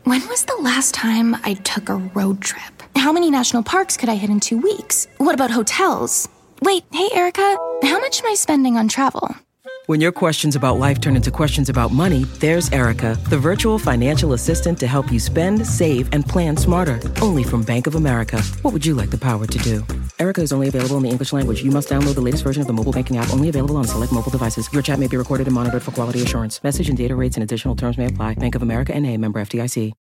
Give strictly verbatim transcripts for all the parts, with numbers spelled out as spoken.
When was the last time I took a road trip? How many national parks could I hit in two weeks? What about hotels? Wait, hey, Erica, how much am I spending on travel? When your questions about life turn into questions about money, there's Erica, the virtual financial assistant to help you spend, save, and plan smarter. Only from Bank of America. What would you like the power to do? Erica is only available in the English language. You must download the latest version of the mobile banking app, only available on select mobile devices. Your chat may be recorded and monitored for quality assurance. Message and data rates and additional terms may apply. Bank of America N A, member F D I C.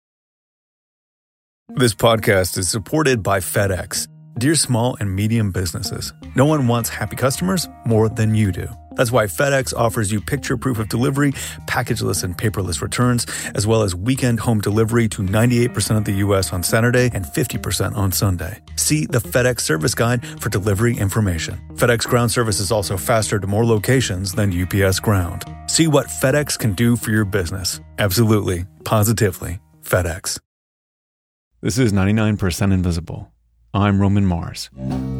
This podcast is supported by FedEx. Dear small and medium businesses, no one wants happy customers more than you do. That's why FedEx offers you picture proof of delivery, packageless and paperless returns, as well as weekend home delivery to ninety-eight percent of the U S on Saturday and fifty percent on Sunday. See the FedEx service guide for delivery information. FedEx Ground service is also faster to more locations than U P S Ground. See what FedEx can do for your business. Absolutely, positively, FedEx. This is ninety-nine percent Invisible. I'm Roman Mars.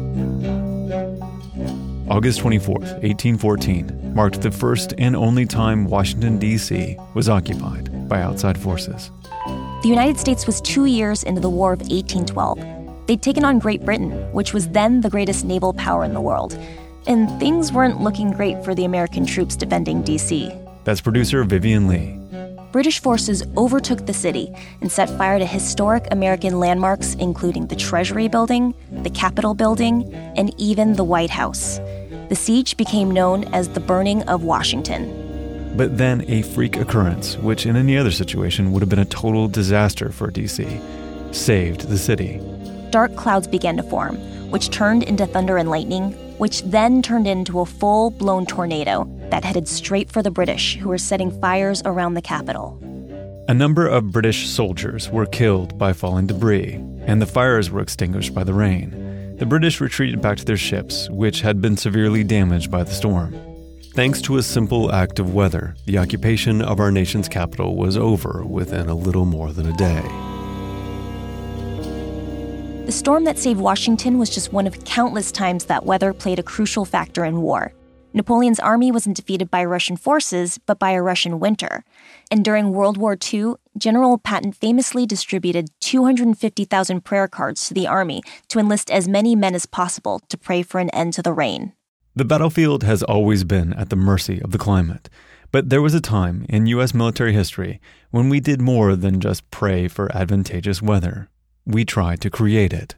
August twenty-fourth, eighteen fourteen, marked the first and only time Washington, D C was occupied by outside forces. The United States was two years into the War of eighteen twelve. They'd taken on Great Britain, which was then the greatest naval power in the world. And things weren't looking great for the American troops defending D C. That's producer Vivian Lee. British forces overtook the city and set fire to historic American landmarks, including the Treasury Building, the Capitol Building, and even the White House. The siege became known as the Burning of Washington. But then a freak occurrence, which in any other situation would have been a total disaster for D C, saved the city. Dark clouds began to form, which turned into thunder and lightning, which then turned into a full-blown tornado that headed straight for the British, who were setting fires around the Capitol. A number of British soldiers were killed by falling debris, and the fires were extinguished by the rain. The British retreated back to their ships, which had been severely damaged by the storm. Thanks to a simple act of weather, the occupation of our nation's capital was over within a little more than a day. The storm that saved Washington was just one of countless times that weather played a crucial factor in war. Napoleon's army wasn't defeated by Russian forces, but by a Russian winter. And during World War Two, General Patton famously distributed two hundred fifty thousand prayer cards to the army to enlist as many men as possible to pray for an end to the rain. The battlefield has always been at the mercy of the climate. But there was a time in U S military history when we did more than just pray for advantageous weather. We tried to create it.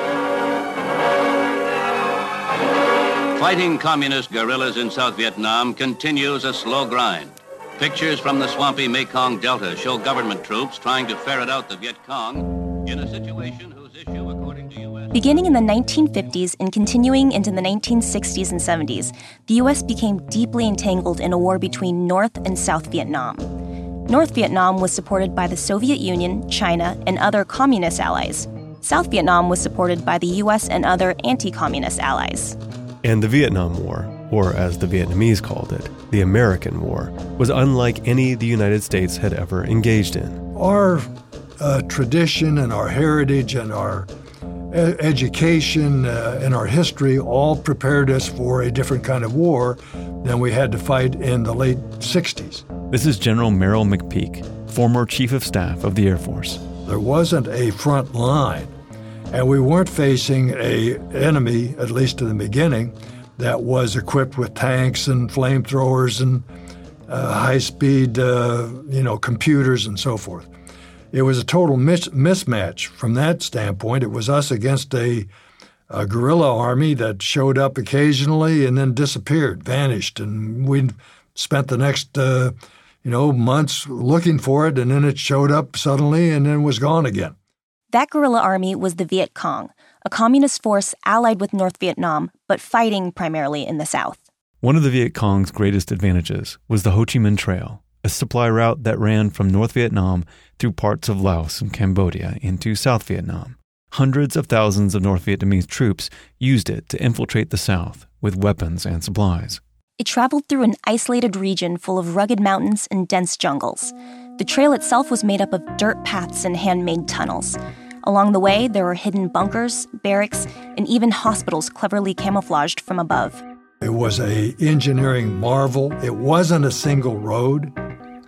Fighting communist guerrillas in South Vietnam continues a slow grind. Pictures from the swampy Mekong Delta show government troops trying to ferret out the Viet Cong in a situation whose issue, according to U S... Beginning in the nineteen fifties and continuing into the nineteen sixties and seventies, the U S became deeply entangled in a war between North and South Vietnam. North Vietnam was supported by the Soviet Union, China, and other communist allies. South Vietnam was supported by the U S and other anti-communist allies. And the Vietnam War, or as the Vietnamese called it, the American War, was unlike any the United States had ever engaged in. Our uh, tradition and our heritage and our e- education uh, and our history all prepared us for a different kind of war than we had to fight in the late sixties. This is General Merrill McPeak, former Chief of Staff of the Air Force. There wasn't a front line, and we weren't facing an enemy, at least in the beginning, that was equipped with tanks and flamethrowers and uh, high-speed, uh, you know, computers and so forth. It was a total mis- mismatch from that standpoint. It was us against a, a guerrilla army that showed up occasionally and then disappeared, vanished, and we spent the next, uh, you know, months looking for it, and then it showed up suddenly and then was gone again. That guerrilla army was the Viet Cong, a communist force allied with North Vietnam, but fighting primarily in the south. One of the Viet Cong's greatest advantages was the Ho Chi Minh Trail, a supply route that ran from North Vietnam through parts of Laos and Cambodia into South Vietnam. Hundreds of thousands of North Vietnamese troops used it to infiltrate the south with weapons and supplies. It traveled through an isolated region full of rugged mountains and dense jungles. The trail itself was made up of dirt paths and handmade tunnels. Along the way, there were hidden bunkers, barracks, and even hospitals cleverly camouflaged from above. It was an engineering marvel. It wasn't a single road.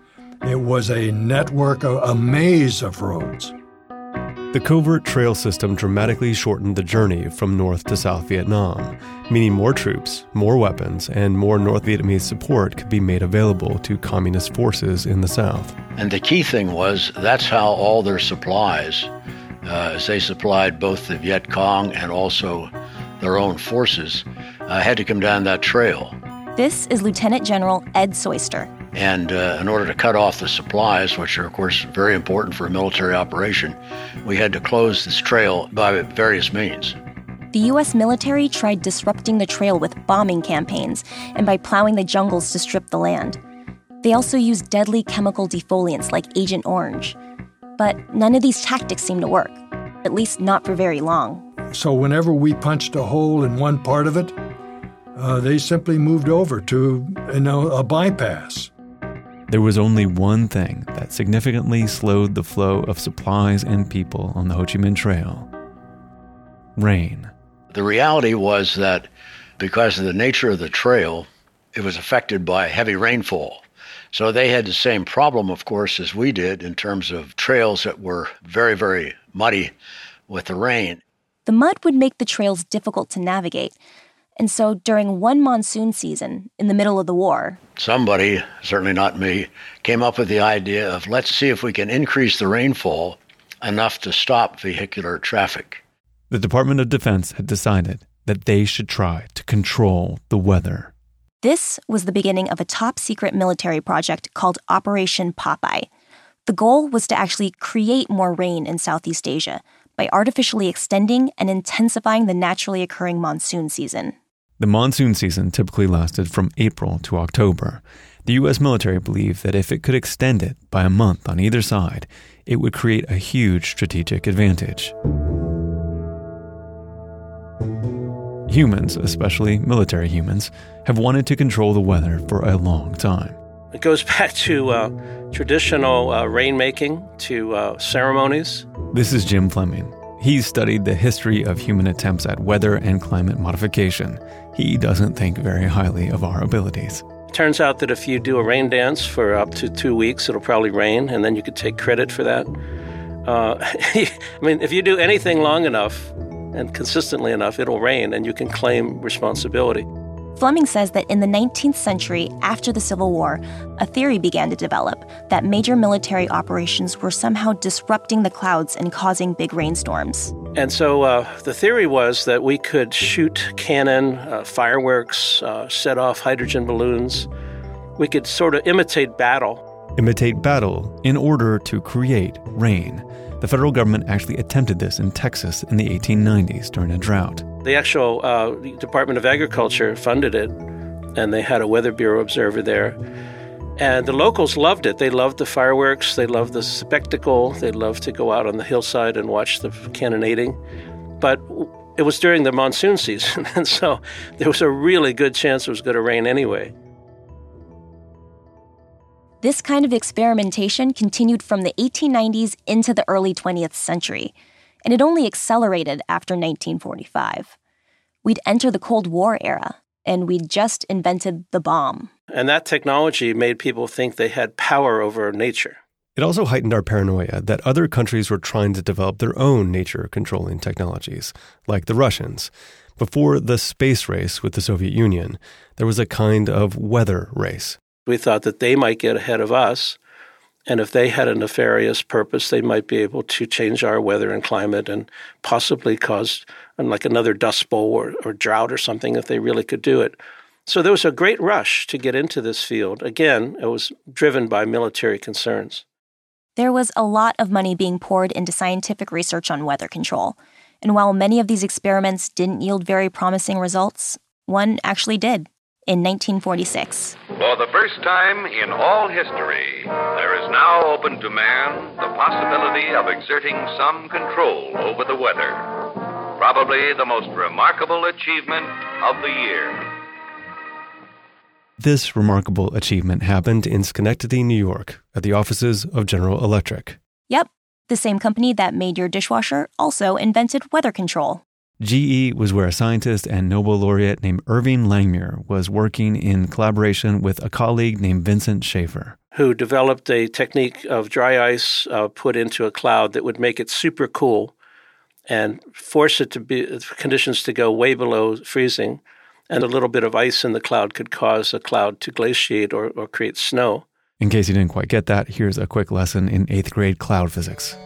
It was a network, a, a maze of roads. The covert trail system dramatically shortened the journey from North to South Vietnam, meaning more troops, more weapons, and more North Vietnamese support could be made available to communist forces in the South. And the key thing was that's how all their supplies, uh, as they supplied both the Viet Cong and also their own forces, uh, had to come down that trail. This is Lieutenant General Ed Soyster. And uh, in order to cut off the supplies, which are, of course, very important for a military operation, we had to close this trail by various means. The U S military tried disrupting the trail with bombing campaigns and by plowing the jungles to strip the land. They also used deadly chemical defoliants like Agent Orange. But none of these tactics seemed to work, at least not for very long. So whenever we punched a hole in one part of it, uh, they simply moved over to, you know, a bypass. There was only one thing that significantly slowed the flow of supplies and people on the Ho Chi Minh Trail: rain. The reality was that because of the nature of the trail, it was affected by heavy rainfall. So they had the same problem, of course, as we did in terms of trails that were very, very muddy with the rain. The mud would make the trails difficult to navigate. And so during one monsoon season, in the middle of the war, somebody, certainly not me, came up with the idea of let's see if we can increase the rainfall enough to stop vehicular traffic. The Department of Defense had decided that they should try to control the weather. This was the beginning of a top-secret military project called Operation Popeye. The goal was to actually create more rain in Southeast Asia by artificially extending and intensifying the naturally occurring monsoon season. The monsoon season typically lasted from April to October. The U S military believed that if it could extend it by a month on either side, it would create a huge strategic advantage. Humans, especially military humans, have wanted to control the weather for a long time. It goes back to uh, traditional uh, rainmaking, to uh, ceremonies. This is Jim Fleming. He's studied the history of human attempts at weather and climate modification. He doesn't think very highly of our abilities. Turns out that if you do a rain dance for up to two weeks, it'll probably rain, and then you could take credit for that. Uh, I mean, if you do anything long enough and consistently enough, it'll rain, and you can claim responsibility. Fleming says that in the nineteenth century, after the Civil War, a theory began to develop that major military operations were somehow disrupting the clouds and causing big rainstorms. And so uh, the theory was that we could shoot cannon, uh, fireworks, uh, set off hydrogen balloons. We could sort of imitate battle. Imitate battle in order to create rain. The federal government actually attempted this in Texas in the eighteen nineties during a drought. The actual uh, Department of Agriculture funded it, and they had a Weather Bureau observer there. And the locals loved it. They loved the fireworks. They loved the spectacle. They loved to go out on the hillside and watch the cannonading. But it was during the monsoon season, and so there was a really good chance it was going to rain anyway. This kind of experimentation continued from the eighteen nineties into the early twentieth century, and it only accelerated after nineteen forty-five. We'd enter the Cold War era, and we'd just invented the bomb. And that technology made people think they had power over nature. It also heightened our paranoia that other countries were trying to develop their own nature-controlling technologies, like the Russians. Before the space race with the Soviet Union, there was a kind of weather race. We thought that they might get ahead of us, and if they had a nefarious purpose, they might be able to change our weather and climate and possibly cause like another dust bowl or, or drought or something if they really could do it. So there was a great rush to get into this field. Again, it was driven by military concerns. There was a lot of money being poured into scientific research on weather control. And while many of these experiments didn't yield very promising results, one actually did. In nineteen forty-six. For the first time in all history, there is now open to man the possibility of exerting some control over the weather. Probably the most remarkable achievement of the year. This remarkable achievement happened in Schenectady, New York, at the offices of General Electric. Yep, the same company that made your dishwasher also invented weather control. G E was where a scientist and Nobel laureate named Irving Langmuir was working in collaboration with a colleague named Vincent Schaefer, who developed a technique of dry ice uh, put into a cloud that would make it super cool and force it to be conditions to go way below freezing. And a little bit of ice in the cloud could cause a cloud to glaciate or, or create snow. In case you didn't quite get that, here's a quick lesson in eighth grade cloud physics.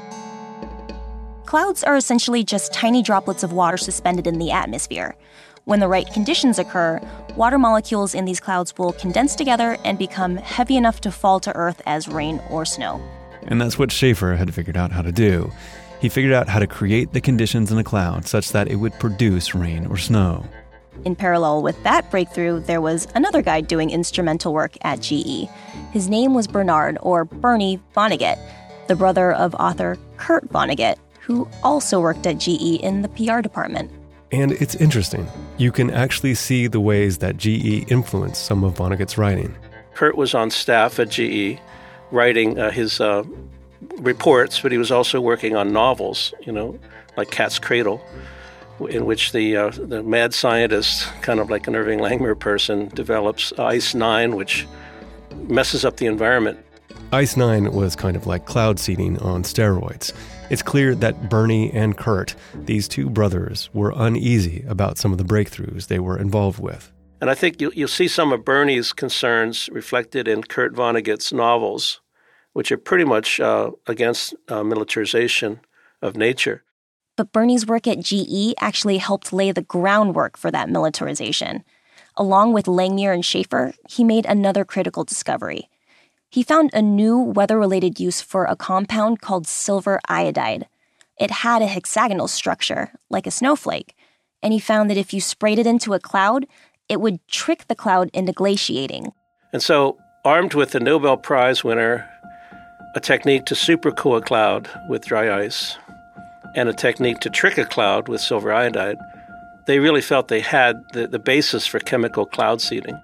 Clouds are essentially just tiny droplets of water suspended in the atmosphere. When the right conditions occur, water molecules in these clouds will condense together and become heavy enough to fall to Earth as rain or snow. And that's what Schaefer had figured out how to do. He figured out how to create the conditions in a cloud such that it would produce rain or snow. In parallel with that breakthrough, there was another guy doing instrumental work at G E. His name was Bernard, or Bernie Vonnegut, the brother of author Kurt Vonnegut, who also worked at G E in the P R department. And it's interesting. You can actually see the ways that G E influenced some of Vonnegut's writing. Kurt was on staff at G E writing uh, his uh, reports, but he was also working on novels, you know, like Cat's Cradle, in which the uh, the mad scientist, kind of like an Irving Langmuir person, develops Ice Nine, which messes up the environment. Ice Nine was kind of like cloud seeding on steroids. It's clear that Bernie and Kurt, these two brothers, were uneasy about some of the breakthroughs they were involved with. And I think you'll, you'll see some of Bernie's concerns reflected in Kurt Vonnegut's novels, which are pretty much uh, against uh, militarization of nature. But Bernie's work at G E actually helped lay the groundwork for that militarization. Along with Langmuir and Schaefer, he made another critical discovery. He found a new weather-related use for a compound called silver iodide. It had a hexagonal structure, like a snowflake, and he found that if you sprayed it into a cloud, it would trick the cloud into glaciating. And so, armed with the Nobel Prize winner, a technique to supercool a cloud with dry ice, and a technique to trick a cloud with silver iodide, they really felt they had the, the basis for chemical cloud seeding.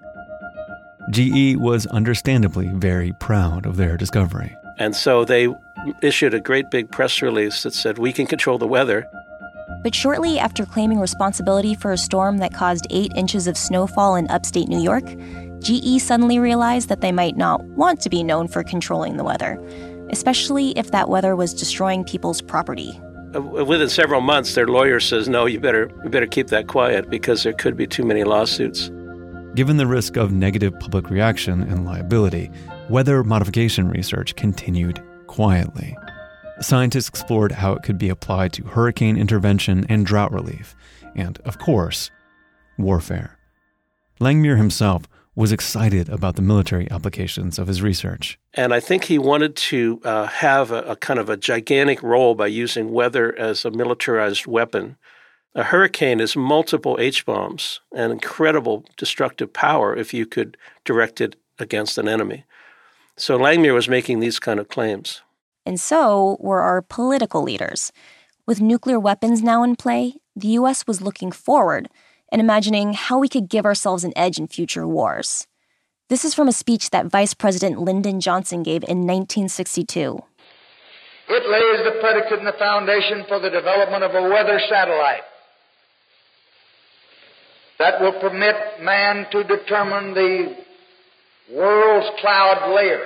G E was understandably very proud of their discovery. And so they issued a great big press release that said, we can control the weather. But shortly after claiming responsibility for a storm that caused eight inches of snowfall in upstate New York, G E suddenly realized that they might not want to be known for controlling the weather, especially if that weather was destroying people's property. Within several months, their lawyer says, no, you better, you better keep that quiet because there could be too many lawsuits. Given the risk of negative public reaction and liability, weather modification research continued quietly. Scientists explored how it could be applied to hurricane intervention and drought relief, and, of course, warfare. Langmuir himself was excited about the military applications of his research. And I think he wanted to uh, have a, a kind of a gigantic role by using weather as a militarized weapon. A hurricane is multiple H-bombs and incredible destructive power if you could direct it against an enemy. So Langmuir was making these kind of claims. And so were our political leaders. With nuclear weapons now in play, the U S was looking forward and imagining how we could give ourselves an edge in future wars. This is from a speech that Vice President Lyndon Johnson gave in nineteen sixty-two. It lays the predicate and the foundation for the development of a weather satellite that will permit man to determine the world's cloud layer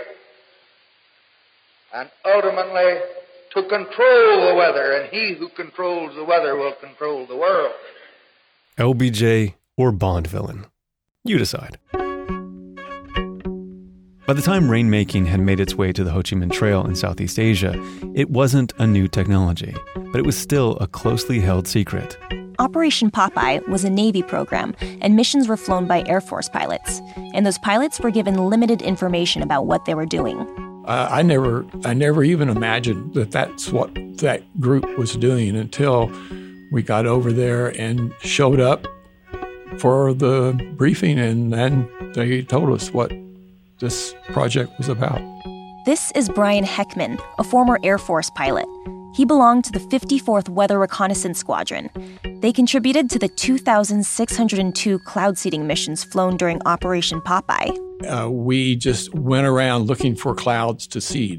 and ultimately to control the weather, and he who controls the weather will control the world. L B J or Bond villain? You decide. By the time rainmaking had made its way to the Ho Chi Minh Trail in Southeast Asia, it wasn't a new technology, but it was still a closely held secret. Operation Popeye was a Navy program, and missions were flown by Air Force pilots. And those pilots were given limited information about what they were doing. Uh, I never, I never even imagined that that's what that group was doing until we got over there and showed up for the briefing, and then they told us what this project was about. This is Brian Heckman, a former Air Force pilot. He belonged to the fifty-fourth Weather Reconnaissance Squadron. They contributed to the two thousand six hundred two cloud seeding missions flown during Operation Popeye. Uh, we just went around looking for clouds to seed.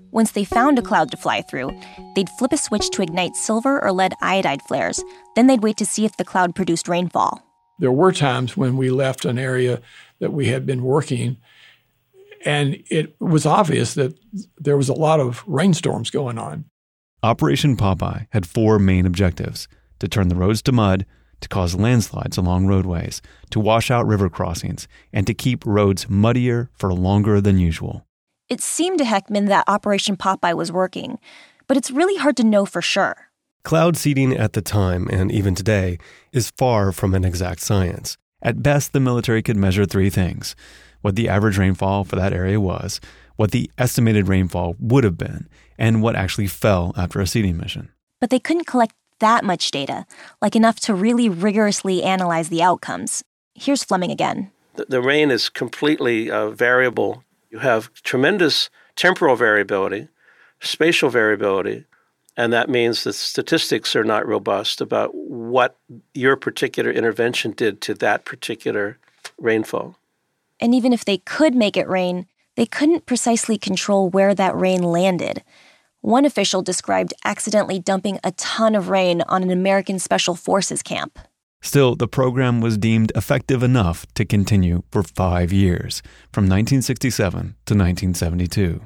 Once they found a cloud to fly through, they'd flip a switch to ignite silver or lead iodide flares. Then they'd wait to see if the cloud produced rainfall. There were times when we left an area that we had been working, and it was obvious that there was a lot of rainstorms going on. Operation Popeye had four main objectives: to turn the roads to mud, to cause landslides along roadways, to wash out river crossings, and to keep roads muddier for longer than usual. It seemed to Heckman that Operation Popeye was working, but it's really hard to know for sure. Cloud seeding at the time, and even today, is far from an exact science. At best, the military could measure three things: what the average rainfall for that area was, what the estimated rainfall would have been, and what actually fell after a seeding mission. But they couldn't collect that much data, like enough to really rigorously analyze the outcomes. Here's Fleming again. The, the rain is completely uh, variable. You have tremendous temporal variability, spatial variability, and that means the statistics are not robust about what your particular intervention did to that particular rainfall. And even if they could make it rain, they couldn't precisely control where that rain landed. One official described accidentally dumping a ton of rain on an American Special Forces camp. Still, the program was deemed effective enough to continue for five years, from nineteen sixty-seven to nineteen seventy-two.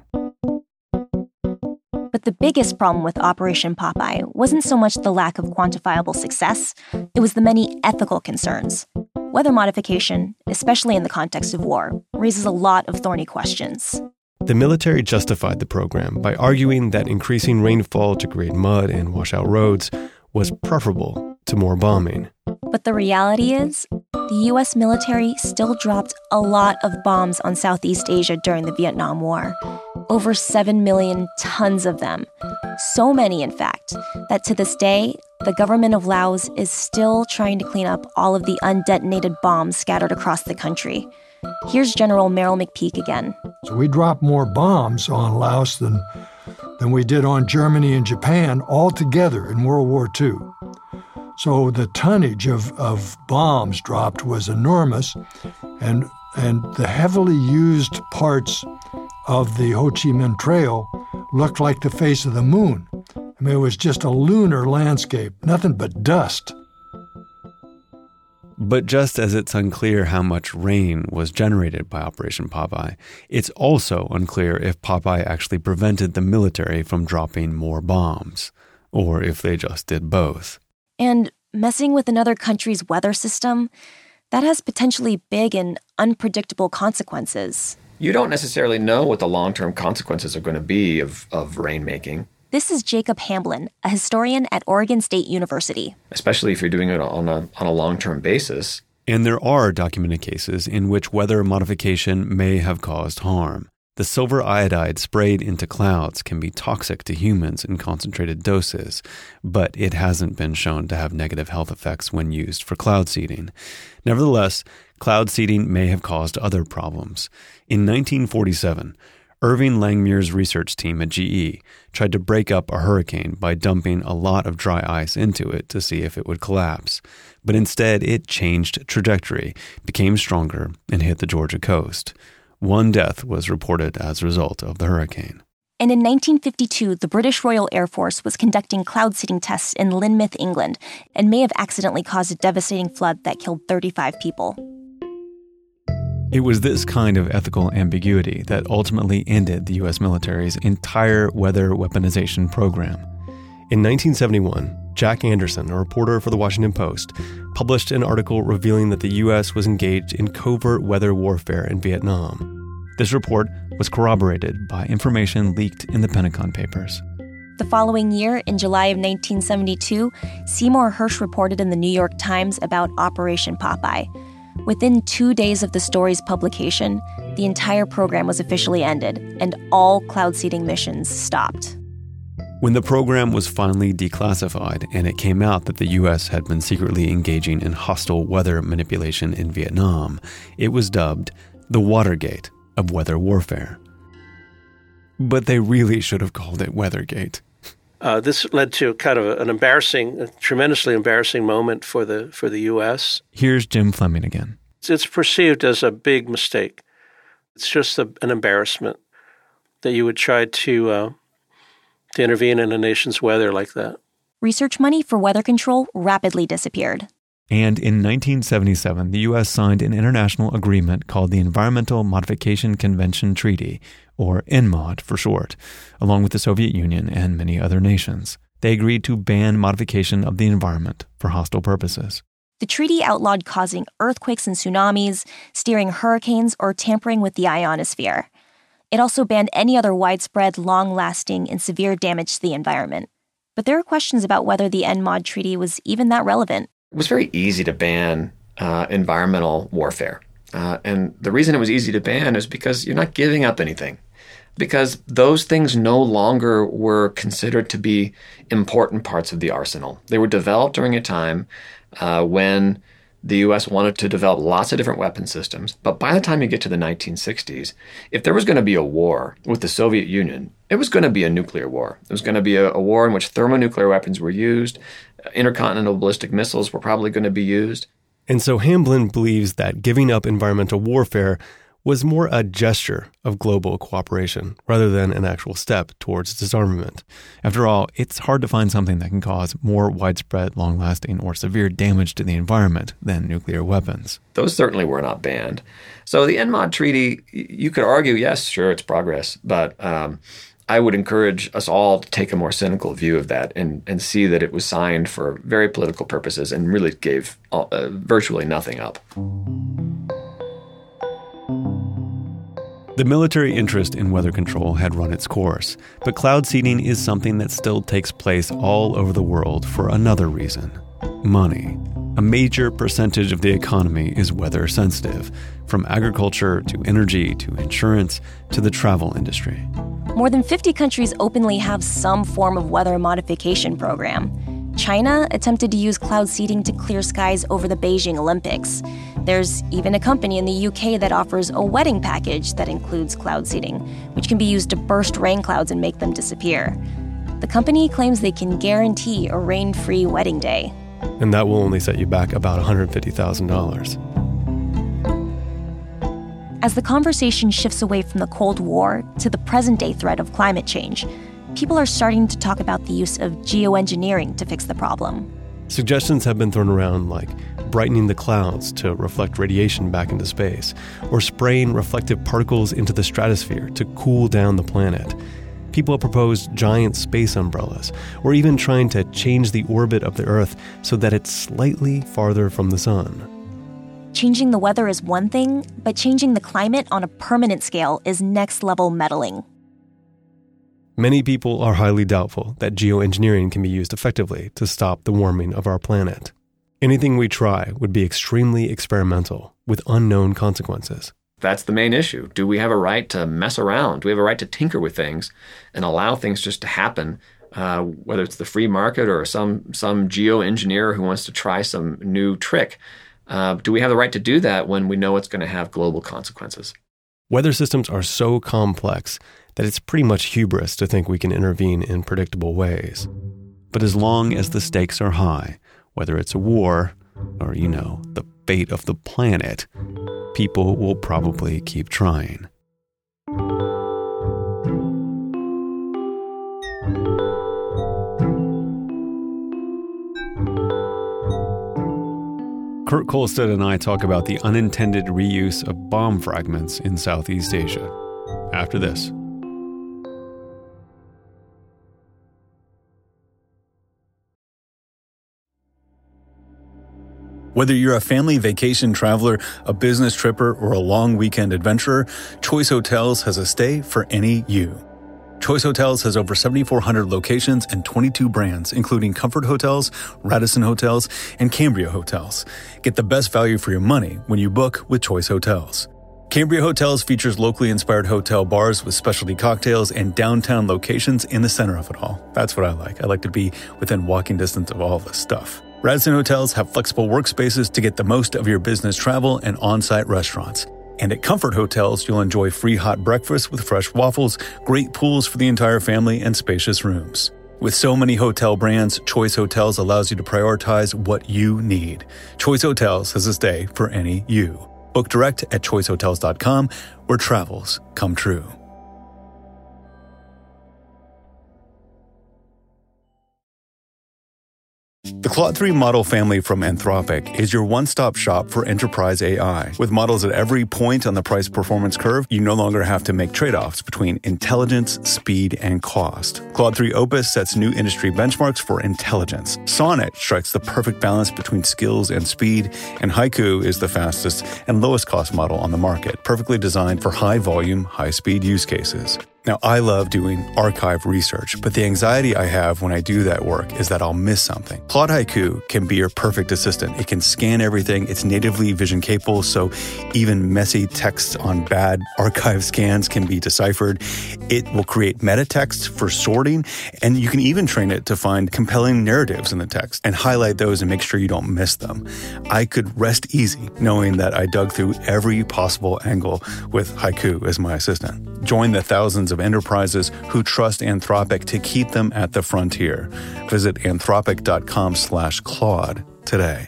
But the biggest problem with Operation Popeye wasn't so much the lack of quantifiable success, it was the many ethical concerns. Weather modification, especially in the context of war, raises a lot of thorny questions. The military justified the program by arguing that increasing rainfall to create mud and wash out roads was preferable to more bombing. But the reality is, the U S military still dropped a lot of bombs on Southeast Asia during the Vietnam War. Over seven million tons of them. So many, in fact, that to this day, the government of Laos is still trying to clean up all of the undetonated bombs scattered across the country. Here's General Merrill McPeak again. So we dropped more bombs on Laos than, than we did on Germany and Japan altogether in World War Two. So the tonnage of, of bombs dropped was enormous, and and the heavily used parts of the Ho Chi Minh Trail looked like the face of the moon. I mean, it was just a lunar landscape, nothing but dust. But just as it's unclear how much rain was generated by Operation Popeye, it's also unclear if Popeye actually prevented the military from dropping more bombs, or if they just did both. And messing with another country's weather system, that has potentially big and unpredictable consequences. You don't necessarily know what the long-term consequences are going to be of, of rainmaking. This is Jacob Hamblin, a historian at Oregon State University. Especially if you're doing it on a, on a long-term basis. And there are documented cases in which weather modification may have caused harm. The silver iodide sprayed into clouds can be toxic to humans in concentrated doses, but it hasn't been shown to have negative health effects when used for cloud seeding. Nevertheless, cloud seeding may have caused other problems. In nineteen forty-seven, Irving Langmuir's research team at G E tried to break up a hurricane by dumping a lot of dry ice into it to see if it would collapse. But instead, it changed trajectory, became stronger, and hit the Georgia coast. One death was reported as a result of the hurricane. And in nineteen fifty-two, the British Royal Air Force was conducting cloud seeding tests in Lynmouth, England, and may have accidentally caused a devastating flood that killed thirty-five people. It was this kind of ethical ambiguity that ultimately ended the U S military's entire weather weaponization program. In nineteen seventy-one, Jack Anderson, a reporter for the Washington Post, published an article revealing that the U S was engaged in covert weather warfare in Vietnam. This report was corroborated by information leaked in the Pentagon Papers. The following year, in July of nineteen seventy-two, Seymour Hersh reported in the New York Times about Operation Popeye. Within two days of the story's publication, the entire program was officially ended, and all cloud seeding missions stopped. When the program was finally declassified and it came out that the U S had been secretly engaging in hostile weather manipulation in Vietnam, it was dubbed the Watergate of weather warfare. But they really should have called it Weathergate. Uh, this led to kind of an embarrassing, a tremendously embarrassing moment for the for the U S. Here's Jim Fleming again. It's, it's perceived as a big mistake. It's just a, an embarrassment that you would try to uh, to intervene in a nation's weather like that. Research money for weather control rapidly disappeared. And in nineteen seventy-seven, the U S signed an international agreement called the Environmental Modification Convention Treaty, or E N M O D for short, along with the Soviet Union and many other nations. They agreed to ban modification of the environment for hostile purposes. The treaty outlawed causing earthquakes and tsunamis, steering hurricanes, or tampering with the ionosphere. It also banned any other widespread, long-lasting, and severe damage to the environment. But there are questions about whether the E N M O D treaty was even that relevant. It was very easy to ban uh, environmental warfare. Uh, and the reason it was easy to ban is because you're not giving up anything. Because those things no longer were considered to be important parts of the arsenal. They were developed during a time uh, when the U S wanted to develop lots of different weapon systems. But by the time you get to the nineteen sixties, if there was going to be a war with the Soviet Union, it was going to be a nuclear war. It was going to be a, a war in which thermonuclear weapons were used. Intercontinental ballistic missiles were probably going to be used. And so Hamblin believes that giving up environmental warfare was more a gesture of global cooperation rather than an actual step towards disarmament. After all, it's hard to find something that can cause more widespread, long-lasting, or severe damage to the environment than nuclear weapons. Those certainly were not banned. So the E N M O D treaty, you could argue, yes, sure, it's progress, but um, I would encourage us all to take a more cynical view of that and, and see that it was signed for very political purposes and really gave uh, virtually nothing up. The military interest in weather control had run its course, but cloud seeding is something that still takes place all over the world for another reason: money. A major percentage of the economy is weather sensitive, from agriculture to energy to insurance to the travel industry. More than fifty countries openly have some form of weather modification program. China attempted to use cloud seeding to clear skies over the Beijing Olympics. There's even a company in the U K that offers a wedding package that includes cloud seeding, which can be used to burst rain clouds and make them disappear. The company claims they can guarantee a rain-free wedding day. And that will only set you back about one hundred fifty thousand dollars. As the conversation shifts away from the Cold War to the present-day threat of climate change, people are starting to talk about the use of geoengineering to fix the problem. Suggestions have been thrown around like brightening the clouds to reflect radiation back into space, or spraying reflective particles into the stratosphere to cool down the planet. People have proposed giant space umbrellas, or even trying to change the orbit of the Earth so that it's slightly farther from the sun. Changing the weather is one thing, but changing the climate on a permanent scale is next-level meddling. Many people are highly doubtful that geoengineering can be used effectively to stop the warming of our planet. Anything we try would be extremely experimental, with unknown consequences. That's the main issue. Do we have a right to mess around? Do we have a right to tinker with things and allow things just to happen, uh, whether it's the free market or some, some geoengineer who wants to try some new trick? Uh, do we have the right to do that when we know it's going to have global consequences? Weather systems are so complex that it's pretty much hubris to think we can intervene in predictable ways. But as long as the stakes are high, whether it's a war or, you know, the fate of the planet, people will probably keep trying. Kurt Kolstad and I talk about the unintended reuse of bomb fragments in Southeast Asia. After this. Whether you're a family vacation traveler, a business tripper, or a long weekend adventurer, Choice Hotels has a stay for any you. Choice Hotels has over seventy-four hundred locations and twenty-two brands, including Comfort Hotels, Radisson Hotels, and Cambria Hotels. Get the best value for your money when you book with Choice Hotels. Cambria Hotels features locally inspired hotel bars with specialty cocktails and downtown locations in the center of it all. That's what I like. I like to be within walking distance of all this stuff. Radisson Hotels have flexible workspaces to get the most of your business travel and on-site restaurants. And at Comfort Hotels, you'll enjoy free hot breakfast with fresh waffles, great pools for the entire family, and spacious rooms. With so many hotel brands, Choice Hotels allows you to prioritize what you need. Choice Hotels has a stay for any you. Book direct at choice hotels dot com, where travels come true. The Claude three model family from Anthropic is your one-stop shop for enterprise A I. With models at every point on the price-performance curve, you no longer have to make trade-offs between intelligence, speed, and cost. Claude three Opus sets new industry benchmarks for intelligence. Sonnet strikes the perfect balance between skills and speed, and Haiku is the fastest and lowest-cost model on the market, perfectly designed for high-volume, high-speed use cases. Now, I love doing archive research, but the anxiety I have when I do that work is that I'll miss something. Claude Haiku can be your perfect assistant. It can scan everything. It's natively vision capable, so even messy text on bad archive scans can be deciphered. It will create meta text for sorting, and you can even train it to find compelling narratives in the text and highlight those and make sure you don't miss them. I could rest easy knowing that I dug through every possible angle with Haiku as my assistant. Join the thousands of enterprises who trust Anthropic to keep them at the frontier. Visit anthropic.com slash Claude today.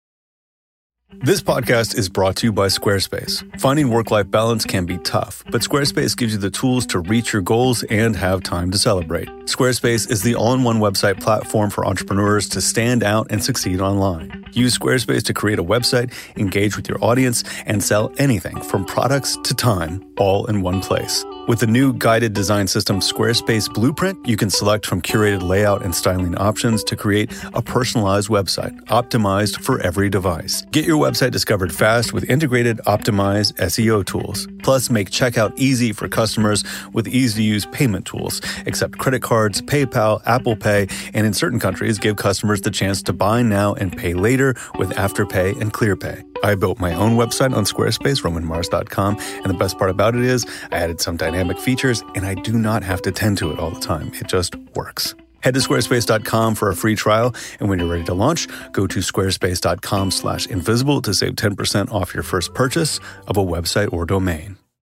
This podcast is brought to you by Squarespace. Finding work-life balance can be tough, but Squarespace gives you the tools to reach your goals and have time to celebrate. Squarespace is the all-in-one website platform for entrepreneurs to stand out and succeed online. Use Squarespace to create a website, engage with your audience, and sell anything from products to time, all in one place. With the new guided design system Squarespace Blueprint, you can select from curated layout and styling options to create a personalized website, optimized for every device. Get your website discovered fast with integrated, optimized S E O tools. Plus, make checkout easy for customers with easy-to-use payment tools. Accept credit cards, PayPal, Apple Pay, and in certain countries, give customers the chance to buy now and pay later with Afterpay and ClearPay. I built my own website on Squarespace, roman mars dot com, and the best part about it is I added some dynamic features, and I do not have to tend to it all the time. It just works. Head to squarespace dot com for a free trial, and when you're ready to launch, go to squarespace.com slash invisible to save ten percent off your first purchase of a website or domain.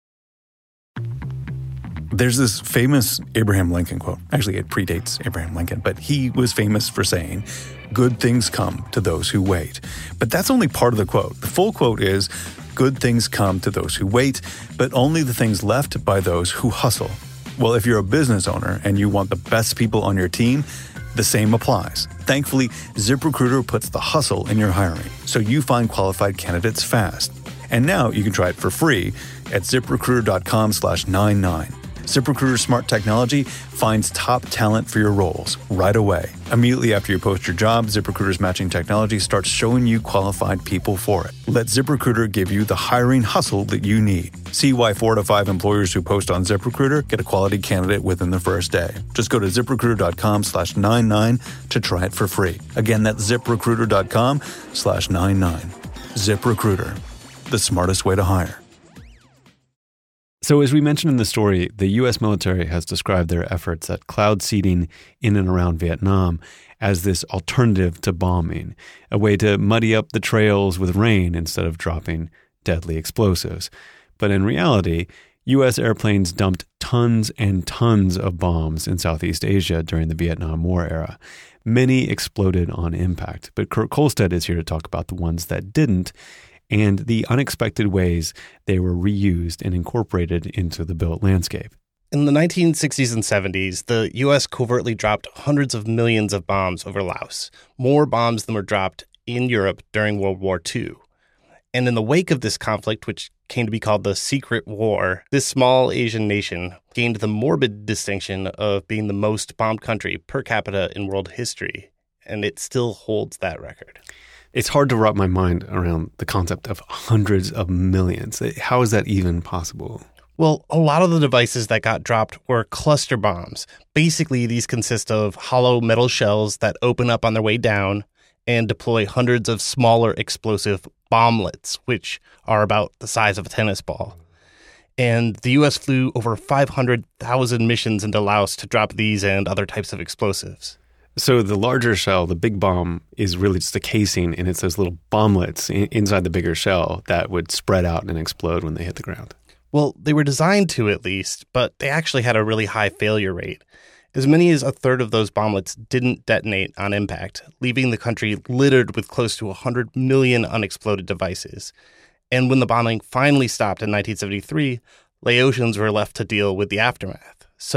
There's this famous Abraham Lincoln quote. Actually, it predates Abraham Lincoln, but he was famous for saying, "Good things come to those who wait." But that's only part of the quote. The full quote is, "Good things come to those who wait, but only the things left by those who hustle." Well, if you're a business owner and you want the best people on your team, the same applies. Thankfully, ZipRecruiter puts the hustle in your hiring, so you find qualified candidates fast. And now you can try it for free at ziprecruiter.com slash 99. ZipRecruiter's smart technology finds top talent for your roles right away. Immediately after you post your job, ZipRecruiter's matching technology starts showing you qualified people for it. Let ZipRecruiter give you the hiring hustle that you need. See why four to five employers who post on ZipRecruiter get a quality candidate within the first day. Just go to ziprecruiter.com slash 99 to try it for free. Again, that's ziprecruiter.com slash 99. ZipRecruiter, the smartest way to hire. So as we mentioned in the story, the U S military has described their efforts at cloud seeding in and around Vietnam as this alternative to bombing, a way to muddy up the trails with rain instead of dropping deadly explosives. But in reality, U S airplanes dumped tons and tons of bombs in Southeast Asia during the Vietnam War era. Many exploded on impact, but Kurt Kohlstedt is here to talk about the ones that didn't, and the unexpected ways they were reused and incorporated into the built landscape. In the nineteen sixties and seventies, the U S covertly dropped hundreds of millions of bombs over Laos, more bombs than were dropped in Europe during World War Two. And in the wake of this conflict, which came to be called the Secret War, this small Asian nation gained the morbid distinction of being the most bombed country per capita in world history, and it still holds that record. It's hard to wrap my mind around the concept of hundreds of millions. How is that even possible? Well, a lot of the devices that got dropped were cluster bombs. Basically, these consist of hollow metal shells that open up on their way down and deploy hundreds of smaller explosive bomblets, which are about the size of a tennis ball. And the U S flew over five hundred thousand missions into Laos to drop these and other types of explosives. So the larger shell, the big bomb, is really just a casing, and it's those little bomblets in- inside the bigger shell that would spread out and explode when they hit the ground. Well, they were designed to at least, but they actually had a really high failure rate. As many as a third of those bomblets didn't detonate on impact, leaving the country littered with close to one hundred million unexploded devices. And when the bombing finally stopped in nineteen seventy-three, Laotians were left to deal with the aftermath. So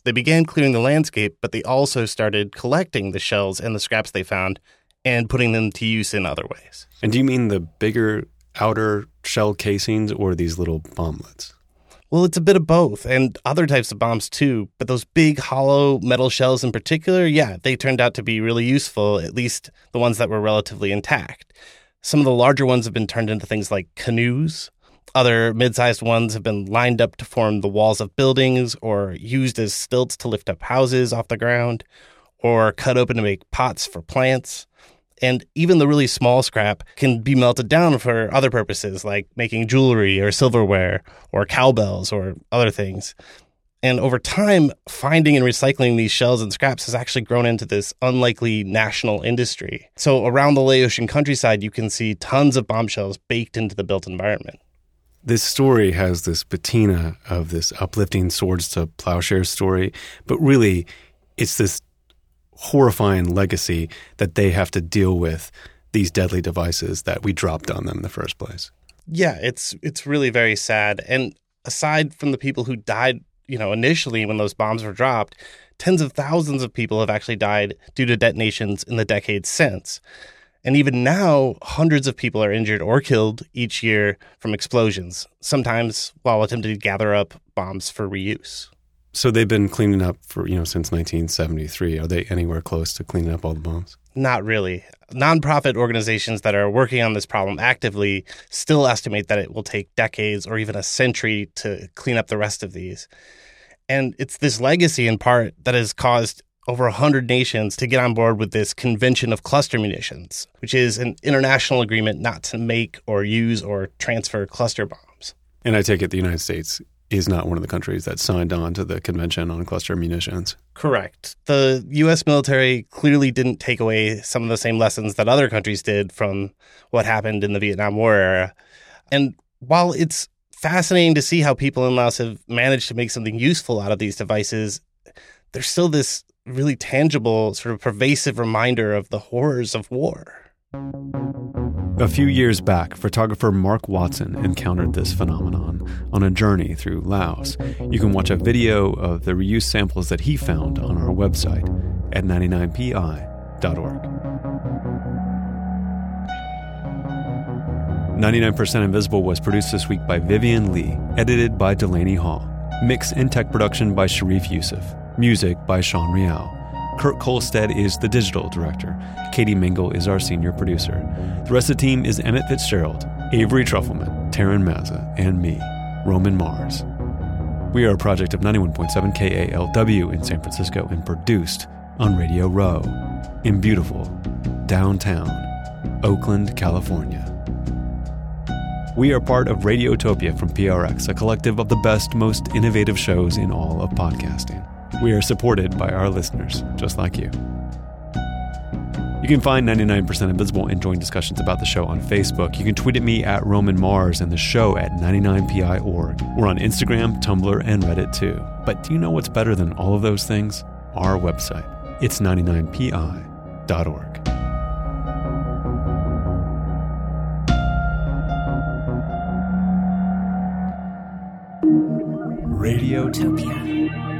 They began clearing the landscape, but they also started collecting the shells and the scraps they found and putting them to use in other ways. And do you mean the bigger outer shell casings or these little bomblets? Well, it's a bit of both, and other types of bombs too. But those big hollow metal shells in particular, yeah, they turned out to be really useful, at least the ones that were relatively intact. Some of the larger ones have been turned into things like canoes. Other mid-sized ones have been lined up to form the walls of buildings or used as stilts to lift up houses off the ground or cut open to make pots for plants. And even the really small scrap can be melted down for other purposes, like making jewelry or silverware or cowbells or other things. And over time, finding and recycling these shells and scraps has actually grown into this unlikely national industry. So around the Laotian countryside, you can see tons of bombshells baked into the built environment. This story has this patina of this uplifting swords to plowshares story, but really it's this horrifying legacy that they have to deal with these deadly devices that we dropped on them in the first place. Yeah, it's it's really very sad. And aside from the people who died, you know, initially when those bombs were dropped, tens of thousands of people have actually died due to detonations in the decades since. And even now, hundreds of people are injured or killed each year from explosions, sometimes while attempting to gather up bombs for reuse. So they've been cleaning up for, you know, since nineteen seventy-three. Are they anywhere close to cleaning up all the bombs? Not really. Nonprofit organizations that are working on this problem actively still estimate that it will take decades or even a century to clean up the rest of these. And it's this legacy, in part, that has caused over one hundred nations to get on board with this Convention of Cluster Munitions, which is an international agreement not to make or use or transfer cluster bombs. And I take it the United States is not one of the countries that signed on to the Convention on Cluster Munitions. Correct. The U S military clearly didn't take away some of the same lessons that other countries did from what happened in the Vietnam War era. And while it's fascinating to see how people in Laos have managed to make something useful out of these devices, there's still this really tangible, sort of pervasive reminder of the horrors of war. A few years back, photographer Mark Watson encountered this phenomenon on a journey through Laos. You can watch a video of the reused samples that he found on our website at ninety-nine P I dot org. ninety-nine percent Invisible was produced this week by Vivian Lee, edited by Delaney Hall. Mix and tech production by Sharif Youssef. Music by Sean Rial. Kurt Kolstad is the digital director. Katie Mingle is our senior producer. The rest of the team is Emmett Fitzgerald, Avery Trufelman, Taryn Mazza, and me, Roman Mars. We are a project of ninety-one point seven K A L W in San Francisco and produced on Radio Row in beautiful downtown Oakland, California. We are part of Radiotopia from P R X, a collective of the best, most innovative shows in all of podcasting. We are supported by our listeners, just like you. You can find ninety-nine percent Invisible and join discussions about the show on Facebook. You can tweet at me at Roman Mars and the show at ninety-nine P I dot org. We're on Instagram, Tumblr, and Reddit too. But do you know what's better than all of those things? Our website. It's ninety-nine P I dot org. Radiotopia.